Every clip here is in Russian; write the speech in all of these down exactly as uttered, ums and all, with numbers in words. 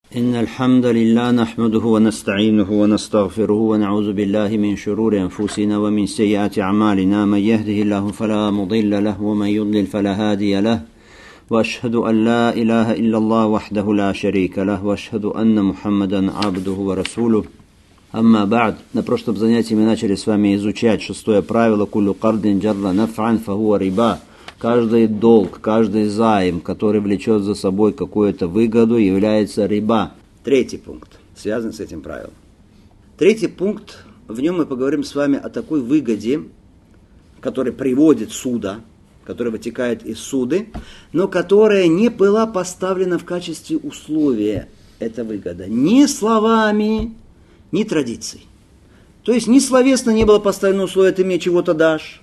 إن الحمد لله نحمده ونستعينه ونستغفره ونعوذ بالله من شرور أنفسنا ومن سيئات أعمالنا من يهده الله فلا مضل له ومن يضلل فلا هادي له وأشهد أن لا إله إلا الله وحده لا شريك له وأشهد أن محمدا عبده ورسوله. Амма ба'д. На прошлом занятии мы начали с вами изучать шестое правило «Куллю кардин джарра наф'ан фахуа риба». Каждый долг, каждый займ, который влечет за собой какую-то выгоду, является риба. Третий пункт, связан с этим правилом. Третий пункт, в нем мы поговорим с вами о такой выгоде, которая приводит суда, которая вытекает из суды, но которая не была поставлена в качестве условия, эта выгода, ни словами, ни традицией. То есть ни словесно не было поставлено условие, ты мне чего-то дашь,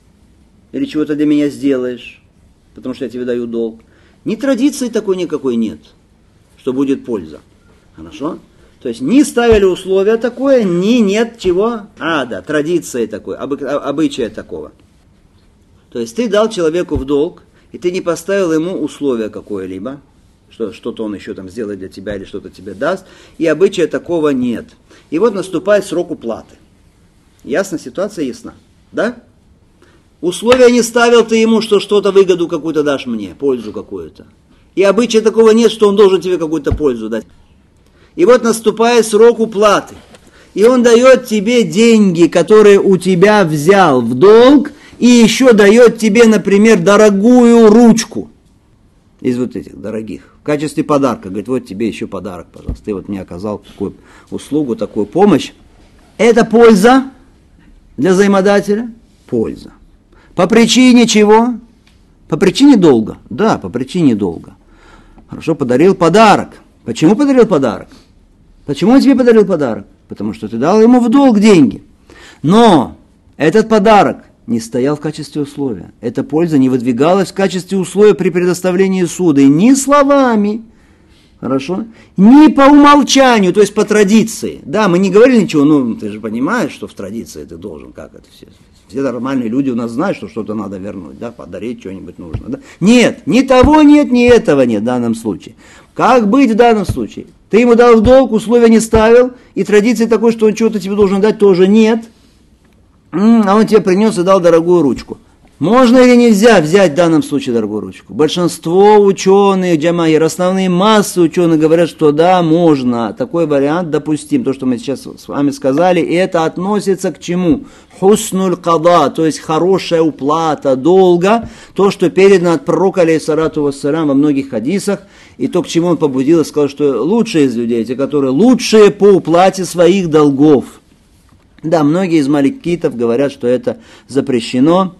или чего-то для меня сделаешь, потому что я тебе даю долг. Ни традиции такой никакой нет, что будет польза. Хорошо? То есть не ставили условия такое, ни нет чего, а, да, традиции такой, обы, обычая такого. То есть ты дал человеку в долг, и ты не поставил ему условия какое-либо, что что-то он еще там сделает для тебя или что-то тебе даст, и обычая такого нет. И вот наступает срок уплаты. Ясно? Ситуация ясна. Да? Условия не ставил ты ему, что что-то выгоду какую-то дашь мне, пользу какую-то. И обычая такого нет, что он должен тебе какую-то пользу дать. И вот наступает срок уплаты. И он дает тебе деньги, которые у тебя взял в долг, и еще дает тебе, например, дорогую ручку. Из вот этих дорогих. В качестве подарка. Говорит, вот тебе еще подарок, пожалуйста. Ты вот мне оказал такую услугу, такую помощь. Это польза для взаимодателя? Польза. По причине чего? По причине долга. Да, по причине долга. Хорошо, подарил подарок. Почему подарил подарок? Почему он тебе подарил подарок? Потому что ты дал ему в долг деньги. Но этот подарок не стоял в качестве условия. Эта польза не выдвигалась в качестве условия при предоставлении суда. Ни словами, хорошо, ни по умолчанию, то есть по традиции. Да, мы не говорили ничего, ну ты же понимаешь, что в традиции ты должен, как это все. Все нормальные люди у нас знают, что что-то надо вернуть, да, подарить что-нибудь нужно. Да? Нет, ни того нет, ни этого нет в данном случае. Как быть в данном случае? Ты ему дал в долг, условия не ставил, и традиции такой, что он что-то тебе должен дать, тоже нет. А он тебе принес и дал дорогую ручку. Можно или нельзя взять в данном случае дорогую ручку? Большинство ученых, джамаир, основные массы ученых говорят, что да, можно. Такой вариант допустим. То, что мы сейчас с вами сказали, и это относится к чему? Хуснуль када, то есть хорошая уплата долга. То, что передано от пророка, алейхиссалату вассалям, во многих хадисах. И то, к чему он побудил, и сказал, что лучшие из людей, те, которые лучшие по уплате своих долгов. Да, многие из маликитов говорят, что это запрещено.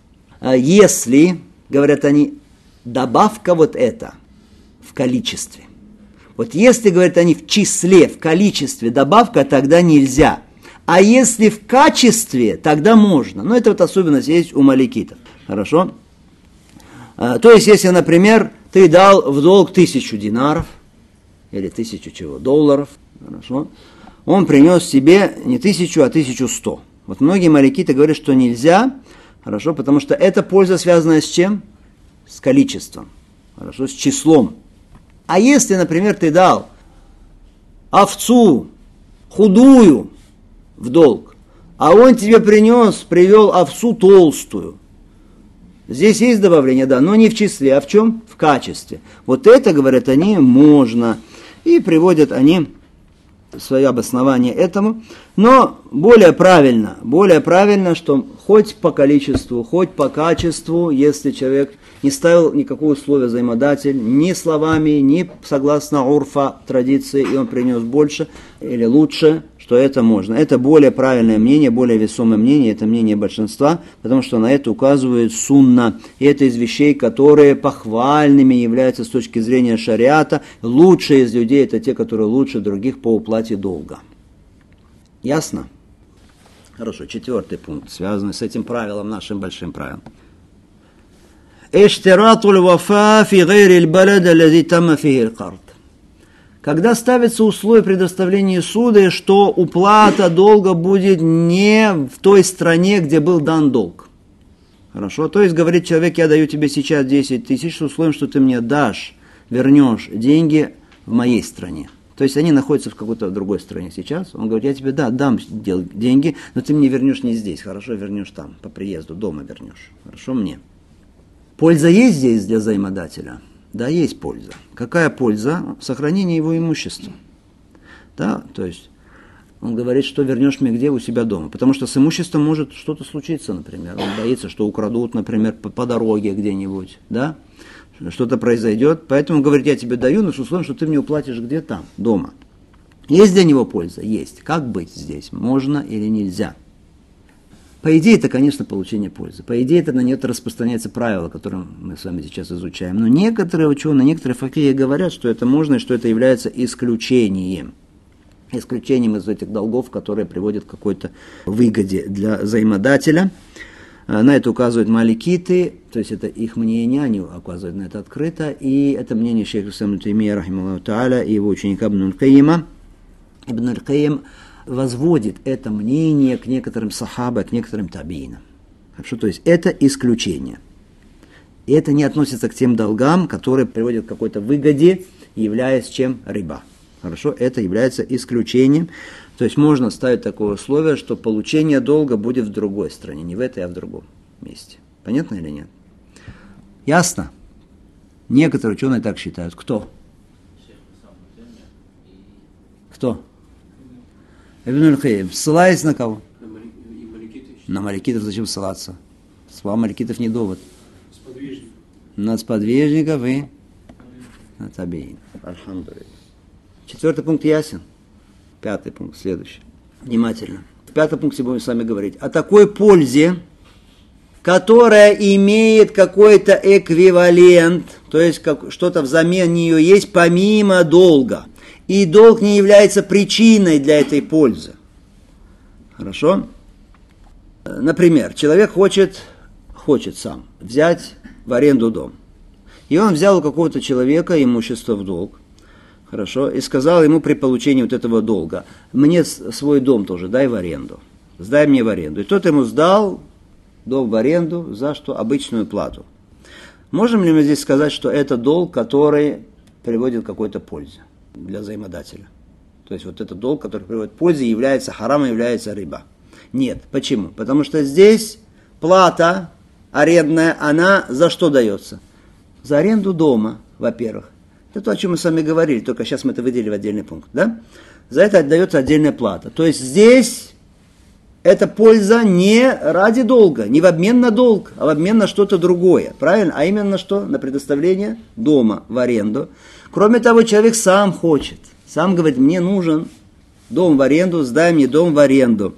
Если, говорят они, добавка вот это в количестве. Вот если, говорят они, в числе, в количестве добавка, тогда нельзя. А если в качестве, тогда можно. Но это вот особенность есть у маликитов. Хорошо? То есть, если, например, ты дал в долг тысячу динаров, или тысячу чего, долларов, хорошо? Он принес себе не тысячу, а тысячу сто. Вот многие маликиты говорят, что нельзя. Хорошо, потому что эта польза связана с чем? С количеством. Хорошо, с числом. А если, например, ты дал овцу худую в долг, а он тебе принес, привел овцу толстую. Здесь есть добавление, да, но не в числе, а в чем? В качестве. Вот это, говорят они, можно. И приводят они свое обоснование этому, но более правильно, более правильно, что хоть по количеству, хоть по качеству, если человек не ставил никакого условия взаимодатель, ни словами, ни согласно урфа, традиции, и он принес больше или лучше, что это можно. Это более правильное мнение, более весомое мнение, это мнение большинства, потому что на это указывает сунна. И это из вещей, которые похвальными являются с точки зрения шариата. Лучшие из людей это те, которые лучше других по уплате долга. Ясно? Хорошо, четвертый пункт, связанный с этим правилом, нашим большим правилом. Иштиратуль вафа фи гайриль балад аллази тамма фихи аль-кард. Когда ставится условие предоставления суда, что уплата долга будет не в той стране, где был дан долг. Хорошо? То есть, говорит человек, я даю тебе сейчас десять тысяч с условием, что ты мне дашь, вернешь деньги в моей стране. То есть они находятся в какой-то другой стране сейчас. Он говорит, я тебе да, дам деньги, но ты мне вернешь не здесь, хорошо, вернешь там, по приезду, дома вернешь. Хорошо мне. Польза есть здесь для взаимодателя? Да, есть польза. Какая польза? Сохранение его имущества. Да, то есть он говорит, что вернешь мне где? У себя дома. Потому что с имуществом может что-то случиться, например. Он боится, что украдут, например, по, по дороге где-нибудь, да? Что-то произойдет. Поэтому он говорит, я тебе даю, но с условием, что ты мне уплатишь где там, дома. Есть для него польза? Есть. Как быть здесь? Можно или нельзя? По идее, это, конечно, получение пользы. По идее, это на нее распространяется правило, которое мы с вами сейчас изучаем. Но некоторые ученые, некоторые факихи говорят, что это можно и что это является исключением. Исключением из этих долгов, которые приводят к какой-то выгоде для взаимодателя. На это указывают маликиты, то есть это их мнение, они указывают на это открыто, и это мнение шейха ибн Таймия, рахималлаху тааля, и его ученика Ибн аль-Кайима. Ибн аль-Кайим возводит это мнение к некоторым сахаба, к некоторым табиинам. Хорошо, то есть это исключение. И это не относится к тем долгам, которые приводят к какой-то выгоде, являясь чем риба. Хорошо, это является исключением. То есть можно ставить такое условие, что получение долга будет в другой стране, не в этой, а в другом месте. Понятно или нет? Ясно? Некоторые ученые так считают. Кто? Кто? Ибн аль-Кайим. Ссылаясь на кого? На маликитов. Зачем ссылаться? Слова маликитов не довод. Сподвижников. На сподвижников и на табиин. Альхамдулилля. Четвертый пункт ясен. Пятый пункт, следующий. Внимательно. В пятом пункте будем с вами говорить о такой пользе, которая имеет какой-то эквивалент, то есть как, что-то взамен нее есть помимо долга. И долг не является причиной для этой пользы. Хорошо? Например, человек хочет, хочет сам взять в аренду дом. И он взял у какого-то человека имущество в долг. Хорошо, и сказал ему при получении вот этого долга, мне свой дом тоже дай в аренду, сдай мне в аренду. И тот ему сдал дом в аренду за что? Обычную плату. Можем ли мы здесь сказать, что это долг, который приводит к какой-то пользе для взаимодателя? То есть вот этот долг, который приводит к пользе, является харамом, является риба. Нет. Почему? Потому что здесь плата арендная, она за что дается? За аренду дома, во-первых. Это то, о чем мы с вами говорили, только сейчас мы это выделили в отдельный пункт. Да? За это отдается отдельная плата. То есть здесь эта польза не ради долга, не в обмен на долг, а в обмен на что-то другое. Правильно? А именно что? На предоставление дома в аренду. Кроме того, человек сам хочет. Сам говорит, мне нужен дом в аренду, сдай мне дом в аренду.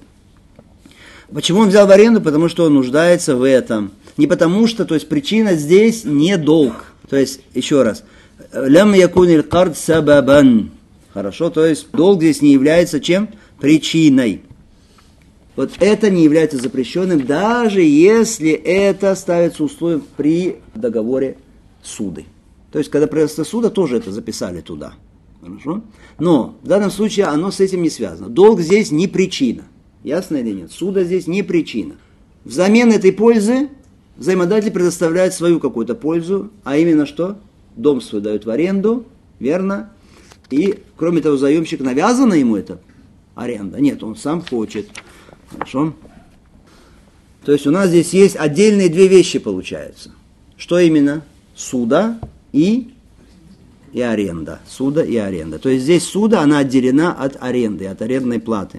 Почему он взял в аренду? Потому что он нуждается в этом. Не потому что, то есть причина здесь не долг. То есть, еще раз, лям якунил кард сабабан. Хорошо, то есть долг здесь не является чем? Причиной. Вот это не является запрещенным, даже если это ставится условием при договоре суды. То есть, когда производство суда, тоже это записали туда. Хорошо? Но в данном случае оно с этим не связано. Долг здесь не причина. Ясно или нет? Суда здесь не причина. Взамен этой пользы взаимодатель предоставляет свою какую-то пользу, а именно что? Дом свой дают в аренду, верно? И, кроме того, заемщик навязана ему эта аренда. Нет, он сам хочет. Хорошо? То есть у нас здесь есть отдельные две вещи, получается. Что именно? Суда и, и аренда. Суда и аренда. То есть здесь суда, она отделена от аренды, от арендной платы.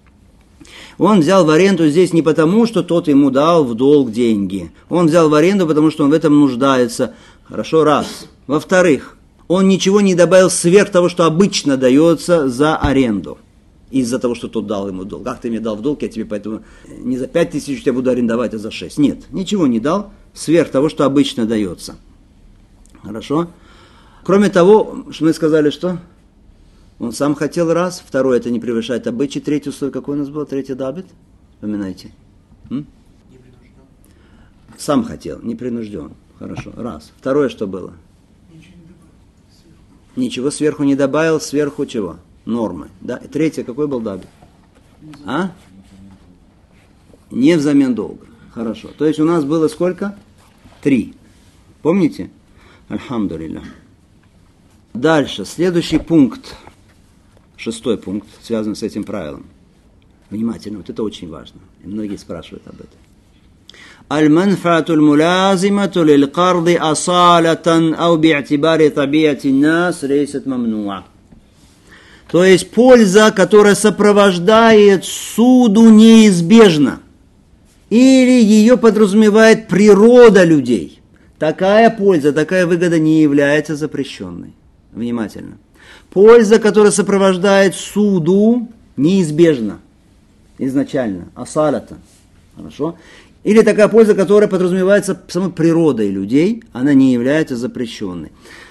Он взял в аренду здесь не потому, что тот ему дал в долг деньги. Он взял в аренду, потому что он в этом нуждается. Хорошо, раз. Во-вторых, он ничего не добавил сверх того, что обычно дается за аренду. Из-за того, что тот дал ему долг. Ах, ты мне дал в долг, я тебе поэтому не за пять тысяч я тебя буду арендовать, а за шесть. Нет, ничего не дал сверх того, что обычно дается. Хорошо? Кроме того, что мы сказали, что? Он сам хотел раз. Второе, это не превышает обычай. Третье условие, какое у нас было? Третье дабит? Вспоминайте. М? Сам хотел, не принужден. Хорошо, раз. Второе, что было? Ничего сверху не добавил. Сверху чего? Нормы. Да? И третье, какой был дабит? А? Не взамен долга. Хорошо. То есть у нас было сколько? Три. Помните? Альхамдулилля. Дальше, следующий пункт, шестой пункт, связан с этим правилом. Внимательно, вот это очень важно. И многие спрашивают об этом. Аль-манфаату аль-мулазимату лиль-карды асалатан ау би'атибари табиати нас лейсат мамнуа. То есть польза, которая сопровождает суду неизбежно. Или ее подразумевает природа людей. Такая польза, такая выгода не является запрещенной. Внимательно. Польза, которая сопровождает суду, неизбежна. Изначально. Асалата. Хорошо? Или такая польза, которая подразумевается самой природой людей, она не является запрещенной.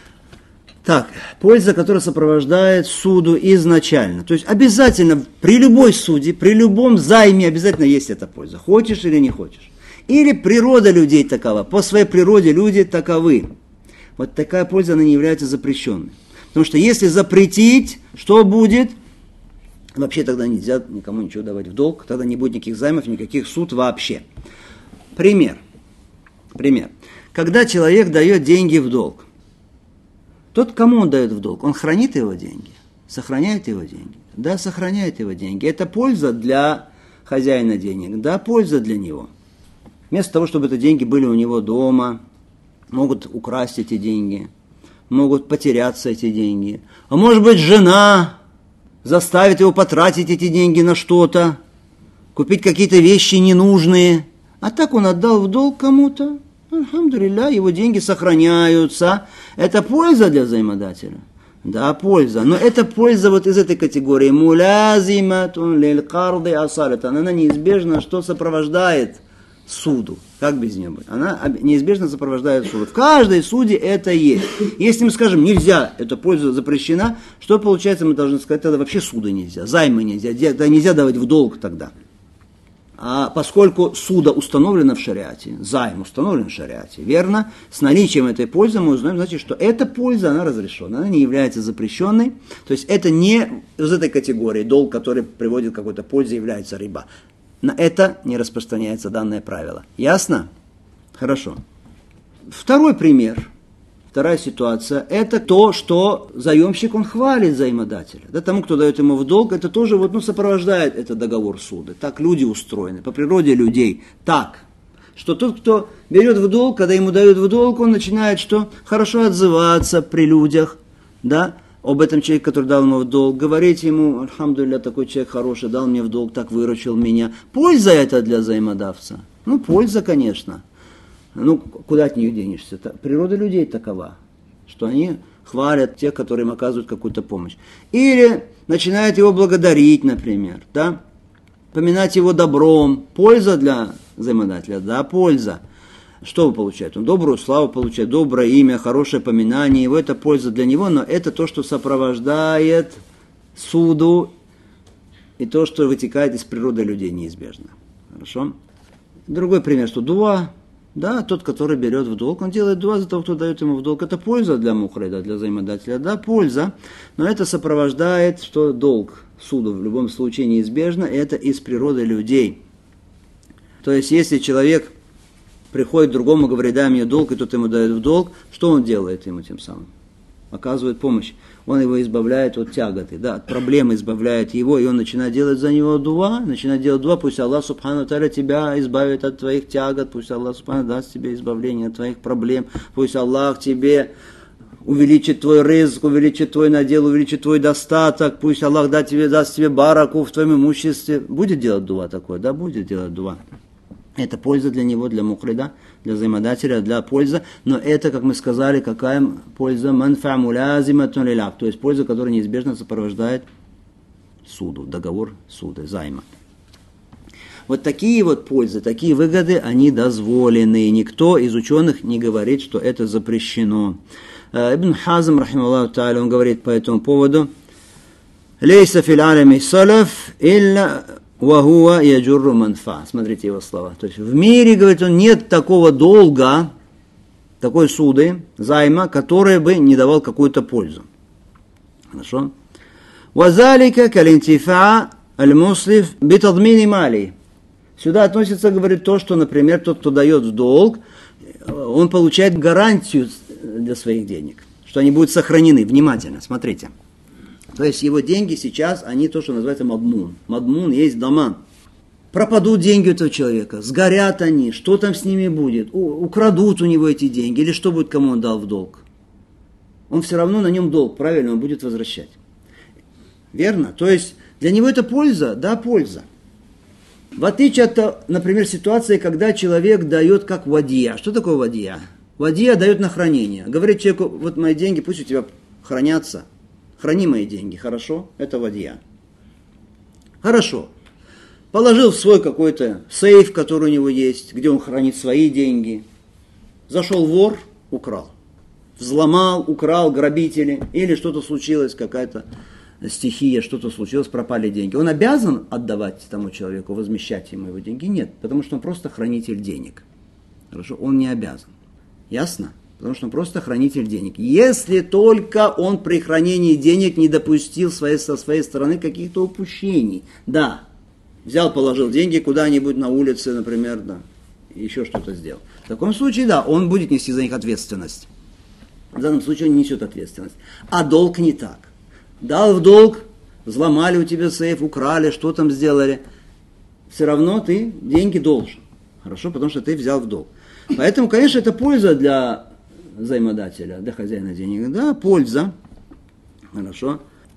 Так, польза, которая сопровождает суду изначально. То есть обязательно при любой суде, при любом займе обязательно есть эта польза. Хочешь или не хочешь. Или природа людей такова. По своей природе люди таковы. Вот такая польза, она не является запрещенной. Потому что если запретить, что будет? Вообще тогда нельзя никому ничего давать в долг. Тогда не будет никаких займов, никаких суд вообще. Пример. Пример. Когда человек дает деньги в долг, тот, кому он дает в долг, он хранит его деньги, сохраняет его деньги. Да, сохраняет его деньги. Это польза для хозяина денег. Да, польза для него. Вместо того, чтобы эти деньги были у него дома, могут украсть эти деньги, могут потеряться эти деньги. А может быть, жена заставит его потратить эти деньги на что-то, купить какие-то вещи ненужные. А так он отдал в долг кому-то. Альхамдулилля, его деньги сохраняются. Это польза для взаимодателя. Да, польза. Но это польза вот из этой категории. Мулазиматун лиль-карды асалатан. Она неизбежно что сопровождает суду. Как без нее быть? Она неизбежно сопровождает суду. В каждой суде это есть. Если мы скажем, нельзя, эта польза запрещена, что получается, мы должны сказать, тогда вообще суды нельзя, займы нельзя, тогда нельзя давать в долг тогда. А поскольку суда установлено в шариате, займ установлен в шариате, верно, с наличием этой пользы мы узнаем, значит, что эта польза, она разрешена, она не является запрещенной, то есть это не из этой категории, долг, который приводит к какой-то пользе, является риба. На это не распространяется данное правило. Ясно? Хорошо. Второй пример. Вторая ситуация, это то, что заемщик, он хвалит заимодателя. Да, тому, кто дает ему в долг, это тоже вот, ну, сопровождает этот договор суда. Так люди устроены, по природе людей. Так, что тот, кто берет в долг, когда ему дают в долг, он начинает что? Хорошо отзываться при людях, да, об этом человеке, который дал ему в долг, говорить ему, альхамдулилля, такой человек хороший, дал мне в долг, так выручил меня. Польза это для заимодавца? Ну, польза, конечно. Ну, куда от них денешься? Природа людей такова, что они хвалят тех, которые им оказывают какую-то помощь. Или начинают его благодарить, например, да? Поминать его добром. Польза для взаимодателя? Да, польза. Что он получает? Он добрую славу получает, доброе имя, хорошее поминание. Его это польза для него, но это то, что сопровождает суду и то, что вытекает из природы людей неизбежно. Хорошо? Другой пример, что дуа. Да, тот, который берет в долг, он делает дуа за того, кто дает ему в долг. Это польза для мухрида, для взаимодателя. Да, польза, но это сопровождает, что долг суду в любом случае неизбежно, это из природы людей. То есть, если человек приходит к другому, говорит, дай мне долг, и тот ему дает в долг, что он делает ему тем самым? Оказывает помощь. Он его избавляет от тяготы, да, от проблемы избавляет его, и он начинает делать за него дуа, начинает делать дуа, пусть Аллах Субхану Тааля тебя избавит от твоих тягот, пусть Аллах Субхану даст тебе избавление от твоих проблем, пусть Аллах тебе увеличит твой рызк, увеличит твой надел, увеличит твой достаток, пусть Аллах даст тебе, даст тебе бараку в твоем имуществе. Будет делать дуа такое? Да, будет делать дуа. Это польза для него, для мухрида, для взаимодателя, для пользы. Но это, как мы сказали, какая польза? Манфа мулазиматун лиль-акд. То есть польза, которая неизбежно сопровождает суду, договор суда, займа. Вот такие вот пользы, такие выгоды, они дозволены. Никто из ученых не говорит, что это запрещено. Ибн Хазм, рахималлаху та'аля, он говорит по этому поводу: «Лейса фил алами салаф илля вахуа яджурру манфа». Смотрите его слова. То есть в мире, говорит он, нет такого долга, такой суды, займа, который бы не давал какую-то пользу. Хорошо? «Вазалика калинтифа аль-муслиф битадмини мали». Сюда относится, говорит, то, что, например, тот, кто дает в долг, он получает гарантию для своих денег. что они будут сохранены. Внимательно, смотрите. То есть его деньги сейчас, они то, что называется мадмун. Мадмун есть даман. Пропадут деньги у этого человека, сгорят они, что там с ними будет, у, украдут у него эти деньги, или что будет, кому он дал в долг. Он все равно на нем долг, правильно, он будет возвращать. Верно? То есть для него это польза, да, польза. В отличие от, например, ситуации, когда человек дает как вадия. Что такое вадия? Вадия дает на хранение. Говорит человеку, вот мои деньги, пусть у тебя хранятся. Храни мои деньги, хорошо? Это вадия. Хорошо. Положил в свой какой-то сейф, который у него есть, где он хранит свои деньги. Зашел вор, украл. Взломал, украл, грабители. Или что-то случилось, какая-то стихия, что-то случилось, пропали деньги. Он обязан отдавать тому человеку, возмещать ему его деньги? Нет, потому что он просто хранитель денег. Хорошо? Он не обязан. Ясно? Потому что он просто хранитель денег. Если только он при хранении денег не допустил своей, со своей стороны каких-то упущений. Да. Взял, положил деньги куда-нибудь на улице, например, да, еще что-то сделал. В таком случае, да, он будет нести за них ответственность. В данном случае он не несет ответственность. А долг не так. Дал в долг, взломали у тебя сейф, украли, что там сделали. Все равно ты деньги должен. Хорошо, потому что ты взял в долг. Поэтому, конечно, это польза для взаимодателя, для хозяина денег. Да, польза. Хорошо.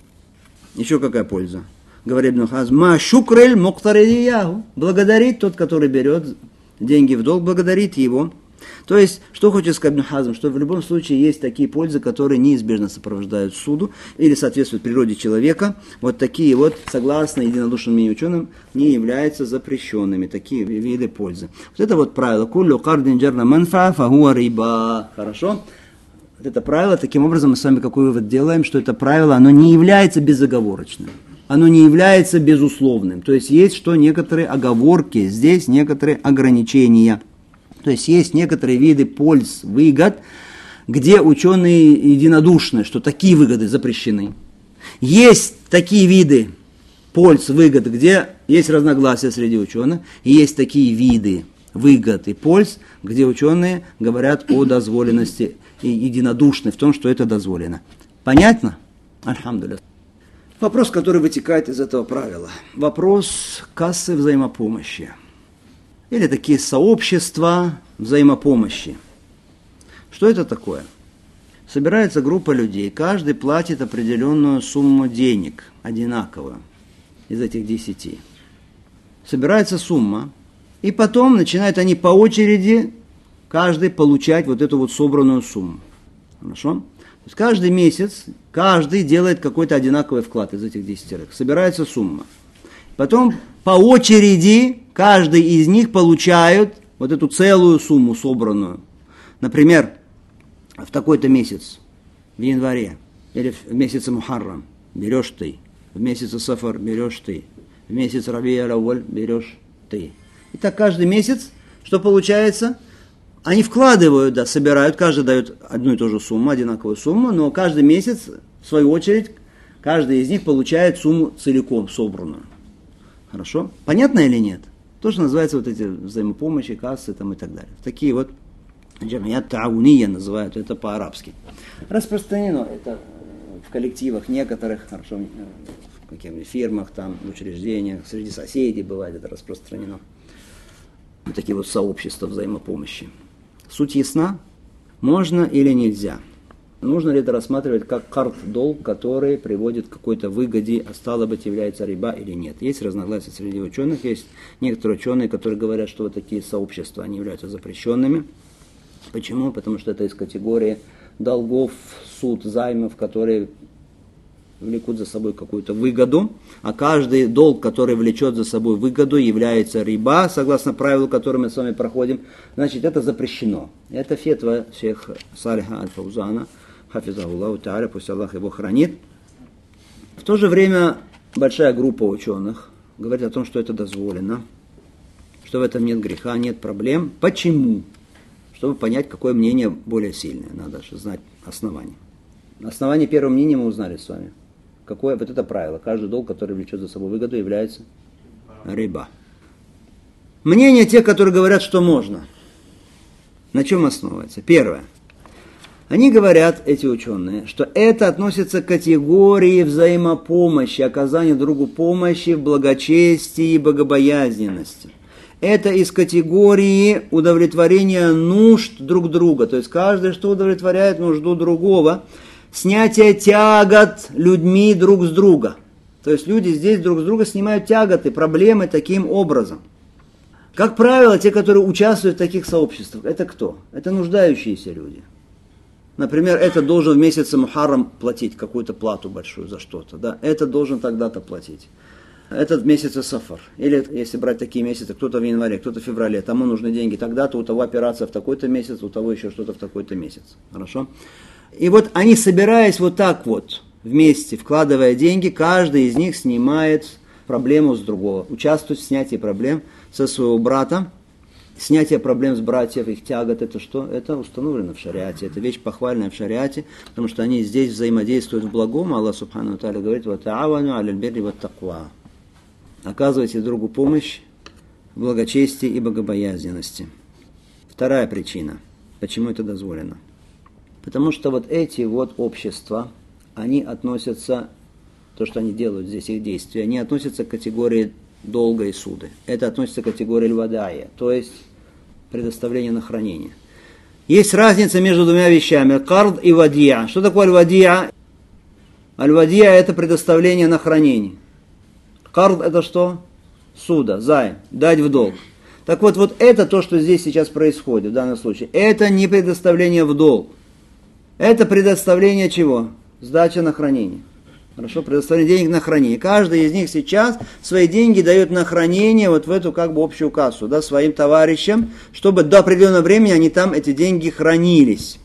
Еще какая польза? Говорит Ибн Хазм, ма шукрель муктаридияху. Благодарит тот, который берет деньги в долг, благодарит его. То есть, что хочет сказать Ибн Хазм, что в любом случае есть такие пользы, которые неизбежно сопровождают суду или соответствуют природе человека. Вот такие вот, согласно единодушным мнению ученым, не являются запрещенными, такие виды пользы. Вот это вот правило. Куллю кардин джарна манфа фахуа риба. Хорошо? Вот это правило, таким образом мы с вами какой вывод делаем, что это правило, оно не является безоговорочным. Оно не является безусловным. То есть есть что некоторые оговорки, здесь некоторые ограничения. То есть есть некоторые виды польз, выгод, где ученые единодушны, что такие выгоды запрещены. Есть такие виды польз, выгод, где есть разногласия среди ученых. И есть такие виды выгод и польз, где ученые говорят о дозволенности и единодушны в том, что это дозволено. Понятно? Альхамдулилля. Вопрос, который вытекает из этого правила. Вопрос кассы взаимопомощи. Или такие сообщества взаимопомощи. Что это такое? Собирается группа людей, каждый платит определенную сумму денег, одинаковую, из этих десяти. Собирается сумма, и потом начинают они по очереди, каждый получать вот эту вот собранную сумму. Хорошо? То есть каждый месяц, каждый делает какой-то одинаковый вклад из этих десятерых. Собирается сумма. Потом по очереди каждый из них получает вот эту целую сумму собранную. Например, в такой-то месяц, в январе, или в месяце Мухаррам берешь ты, в месяце Сафар берешь ты, в месяц Раби аль-Ауаль берешь ты. И так каждый месяц, что получается? Они вкладывают, да, собирают, каждый дает одну и ту же сумму, одинаковую сумму, но каждый месяц, в свою очередь, каждый из них получает сумму целиком собранную. Хорошо? Понятно или нет? То, что называется вот эти взаимопомощи, кассы там и так далее. Такие вот джамият тауния называют, это по-арабски. Распространено это в коллективах некоторых, хорошо, в каких-нибудь фирмах, там, в учреждениях, среди соседей бывает это распространено. Вот такие вот сообщества взаимопомощи. Суть ясна? Можно или нельзя? Нужно ли это рассматривать как карт долг, который приводит к какой-то выгоде, а стало быть, является риба или нет? Есть разногласия среди ученых, есть некоторые ученые, которые говорят, что вот такие сообщества, они являются запрещенными. Почему? Потому что это из категории долгов, суд, займов, которые влекут за собой какую-то выгоду, а каждый долг, который влечет за собой выгоду, является риба, согласно правилу, которое мы с вами проходим, значит, это запрещено. Это фетва шейха Салиха аль-Фаузана, хафизахуллаху тааля, пусть Аллах его хранит. В то же время большая группа ученых говорит о том, что это дозволено, что в этом нет греха, нет проблем. Почему? Чтобы понять, какое мнение более сильное, надо же знать основание. Основание первого мнения мы узнали с вами. Какое вот это правило? Каждый долг, который влечет за собой выгоду, является риба. Мнение тех, которые говорят, что можно. На чем основывается? Первое. Они говорят, эти ученые, что это относится к категории взаимопомощи, оказания другу помощи в благочестии и богобоязненности. Это из категории удовлетворения нужд друг друга, то есть каждый, что удовлетворяет нужду другого, снятие тягот людьми друг с друга. То есть люди здесь друг с друга снимают тяготы, проблемы таким образом. Как правило, те, которые участвуют в таких сообществах, это кто? Это нуждающиеся люди. Например, это должен в месяц Мухаррам платить какую-то плату большую за что-то. Да? Это должен тогда-то платить. Этот месяц Сафар. Или, если брать такие месяцы, кто-то в январе, кто-то в феврале, тому нужны деньги тогда-то, у того операция в такой-то месяц, у того еще что-то в такой-то месяц. Хорошо? И вот они, собираясь вот так вот, вместе, вкладывая деньги, каждый из них снимает проблему с другого. Участвует в снятии проблем со своего брата. Снятие проблем с братьев, их тягот, это что? Это установлено в шариате, это вещь похвальная в шариате, потому что они здесь взаимодействуют в благом. Аллах субхану ва тааля говорит: «Ва та'авану аля аль-бирри ва ат-таква». Оказывайте другу помощь в благочестии и богобоязненности. Вторая причина, почему это дозволено. Потому что вот эти вот общества, они относятся, то, что они делают здесь, их действия, они относятся к категории долга и суды. Это относится к категории аль-вадая, то есть предоставление на хранение. Есть разница между двумя вещами, кард и вадия. Что такое аль-вадия? Аль-вадия – это предоставление на хранение. Кард – это что? Суда, займ, дать в долг. Так вот, вот это то, что здесь сейчас происходит в данном случае. Это не предоставление в долг. Это предоставление чего? Сдача на хранение. Хорошо, предоставление денег на хранение. Каждый из них сейчас свои деньги дает на хранение вот в эту как бы общую кассу, да, своим товарищам, чтобы до определенного времени они там, эти деньги, хранились.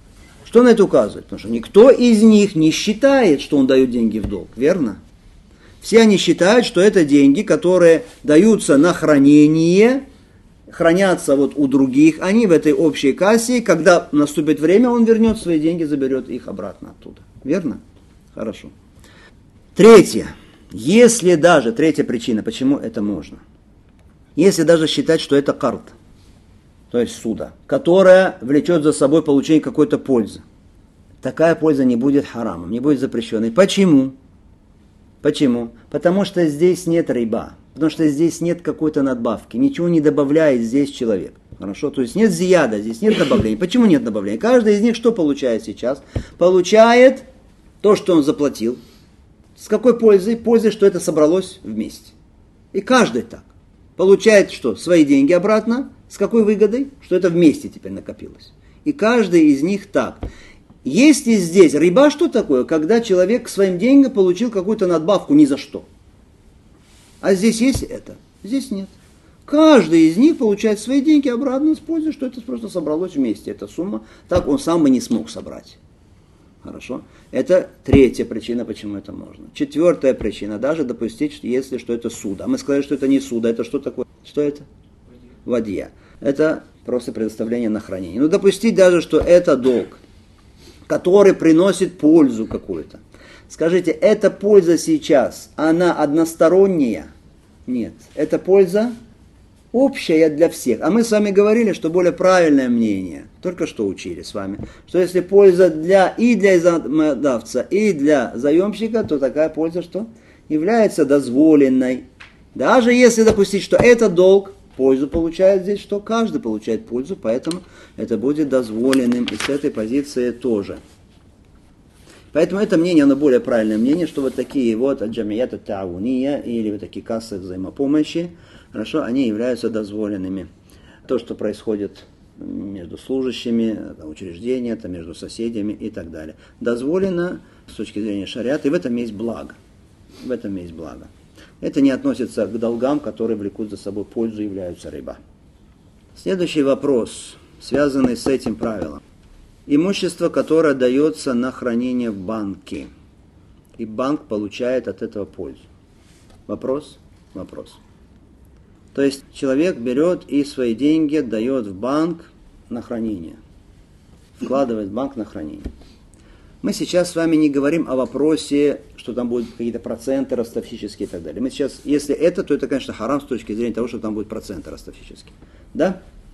Что на это указывает? Потому что никто из них не считает, что он дает деньги в долг, верно? Все они считают, что это деньги, которые даются на хранение, хранятся вот у других, они в этой общей кассе, когда наступит время, он вернет свои деньги, заберет их обратно оттуда. Верно? Хорошо. Третье. Если даже, третья причина, почему это можно. Если даже считать, что это карт, то есть суда, которая влечет за собой получение какой-то пользы, такая польза не будет харамом, не будет запрещенной. Почему? Почему? Потому что здесь нет риба, потому что здесь нет какой-то надбавки, ничего не добавляет здесь человек. Хорошо? То есть нет зияда, здесь нет добавления. Почему нет добавления? Каждый из них что получает сейчас? Получает то, что он заплатил. С какой пользой? Пользой, что это собралось вместе. И каждый так. Получает что? Свои деньги обратно. С какой выгодой? Что это вместе теперь накопилось. И каждый из них так. Есть ли здесь риба, что такое? Когда человек к своим деньгам получил какую-то надбавку ни за что. А здесь есть это? Здесь нет. Каждый из них получает свои деньги обратно с пользой, что это просто собралось вместе. Эта сумма. Так он сам бы не смог собрать. Хорошо? Это третья причина, почему это можно. Четвертая причина, даже допустить, что если что это суд. А мы сказали, что это не суд, а это что такое? Что это? Вадья. Это просто предоставление на хранение. Но допустить даже, что это долг, который приносит пользу какую-то. Скажите, эта польза сейчас, она односторонняя? Нет. Это польза общая для всех. А мы с вами говорили, что более правильное мнение, только что учили с вами, что если польза для, и для заимодавца, и для заемщика, то такая польза что? Является дозволенной. Даже если допустить, что это долг, пользу получает здесь, что каждый получает пользу, поэтому это будет дозволенным и с этой позиции тоже. Поэтому это мнение, оно более правильное мнение, что вот такие вот аджамията таауния или вот такие кассы взаимопомощи, хорошо, они являются дозволенными. То, что происходит между служащими, учреждения, там, между соседями и так далее. Дозволено с точки зрения шариата, и в этом есть благо. В этом есть благо. Это не относится к долгам, которые влекут за собой пользу и являются риба. Следующий вопрос, связанный с этим правилом. Имущество, которое дается на хранение в банке, и банк получает от этого пользу. Вопрос? Вопрос. То есть человек берет и свои деньги дает в банк на хранение. Вкладывает в банк на хранение. Мы сейчас с вами не говорим о вопросе, что там будут какие-то проценты ростовщические и так далее. Мы сейчас, если это, то это, конечно, харам с точки зрения того, что там будут проценты ростовщические. Да?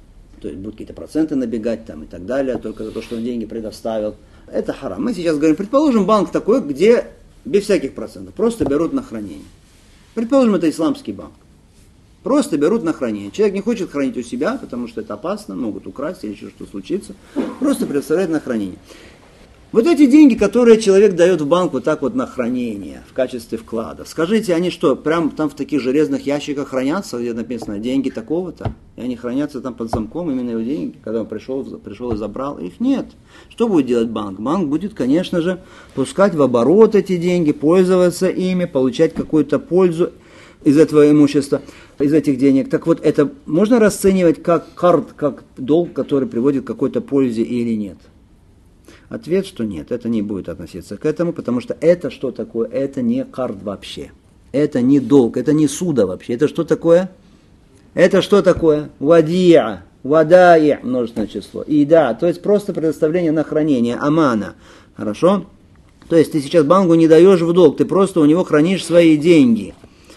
то есть будут какие-то проценты набегать там и так далее, только за то, что он деньги предоставил. Это харам. Мы сейчас говорим, предположим, банк такой, где без всяких процентов, просто берут на хранение. Предположим, это исламский банк. Просто берут на хранение. Человек не хочет хранить у себя, потому что это опасно, могут украсть или еще что случится. Просто предоставляет на хранение. Вот эти деньги, которые человек дает в банк вот так вот на хранение, в качестве вклада, скажите, они что, прям там в таких железных ящиках хранятся, где написано деньги такого-то? И они хранятся там под замком, именно его деньги, когда он пришел, пришел и забрал? Их нет. Что будет делать банк? Банк будет, конечно же, пускать в оборот эти деньги, пользоваться ими, получать какую-то пользу из этого имущества, из этих денег. Так вот, это можно расценивать как карт, как долг, который приводит к какой-то пользе или нет? Ответ, что нет, это не будет относиться к этому, потому что это что такое? Это не карт вообще. Это не долг, это не суда вообще. Это что такое? Это что такое? Вадия, вадая, множественное число. И да, то есть просто предоставление на хранение, амана. Хорошо? То есть ты сейчас банку не даешь в долг, ты просто у него хранишь свои деньги.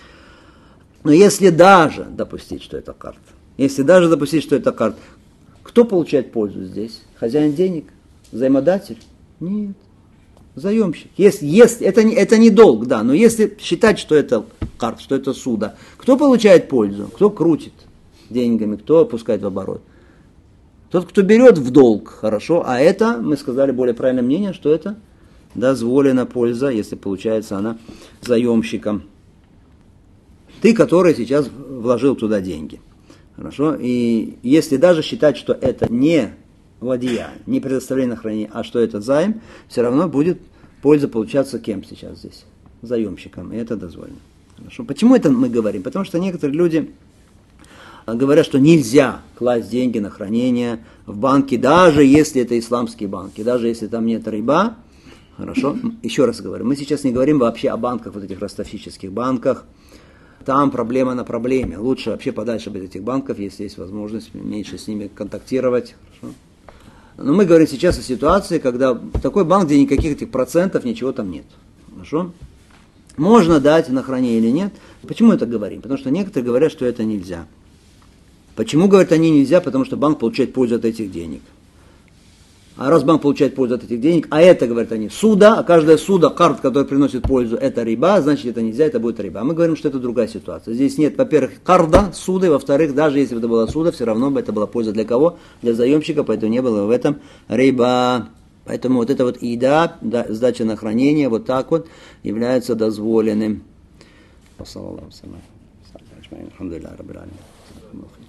Но если даже допустить, что это карт, если даже допустить, что это карт, кто получает пользу здесь? Хозяин денег? Взаимодатель? Нет. Заемщик. Если, если, это, не, это не долг, да, но если считать, что это карт, что это суда, кто получает пользу? Кто крутит деньгами, кто опускает в оборот? Тот, кто берет в долг, хорошо, а это, мы сказали более правильное мнение, что это дозволена польза, если получается она заемщиком. Ты, который сейчас вложил туда деньги. Хорошо? И если даже считать, что это не вадия, не предоставление на хранение, а что это займ, все равно будет польза получаться кем сейчас здесь? Заемщиком. И это дозволено. Хорошо? Почему это мы говорим? Потому что некоторые люди говорят, что нельзя класть деньги на хранение в банке, даже если это исламские банки, даже если там нет риба. Хорошо? Еще раз говорю, мы сейчас не говорим вообще о банках, вот этих ростовщических банках. Там проблема на проблеме. Лучше вообще подальше от этих банков, если есть возможность меньше с ними контактировать. Хорошо? Но мы говорим сейчас о ситуации, когда такой банк, где никаких этих процентов, ничего там нет. Хорошо? Можно дать на хранение или нет. Почему это говорим? Потому что некоторые говорят, что это нельзя. Почему, говорят, они нельзя? Потому что банк получает пользу от этих денег. А раз банк получает пользу от этих денег, а это, говорят они, суда, а каждая суда, карт, который приносит пользу, это риба, значит, это нельзя, это будет риба. А мы говорим, что это другая ситуация. Здесь нет, во-первых, карда, суды, во-вторых, даже если бы это была суда, все равно бы это была польза для кого? Для заемщика, поэтому не было в этом риба. Поэтому вот это вот ида, да, сдача на хранение, вот так вот, является дозволенным.